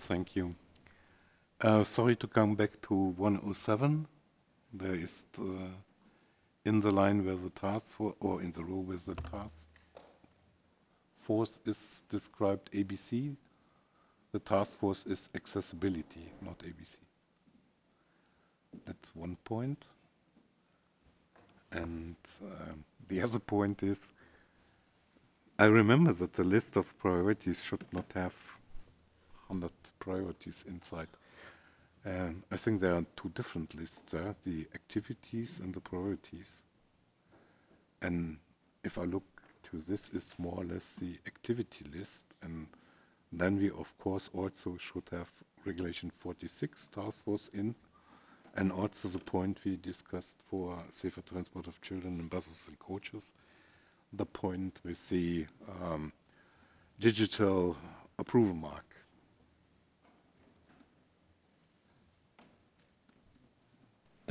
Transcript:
Thank you. Sorry to come back to 107. There is in the line where the task force, or in the row where the task force is described ABC. The task force is accessibility, not ABC. That's one point. And the other point is, I remember that the list of priorities should not have 100 priorities inside. I think there are two different lists there, the activities and the priorities. And if I look to this, is more or less the activity list. And then we, of course, also should have Regulation 46 task force in, and also the point we discussed for safer transport of children in buses and coaches, the point with the digital approval mark.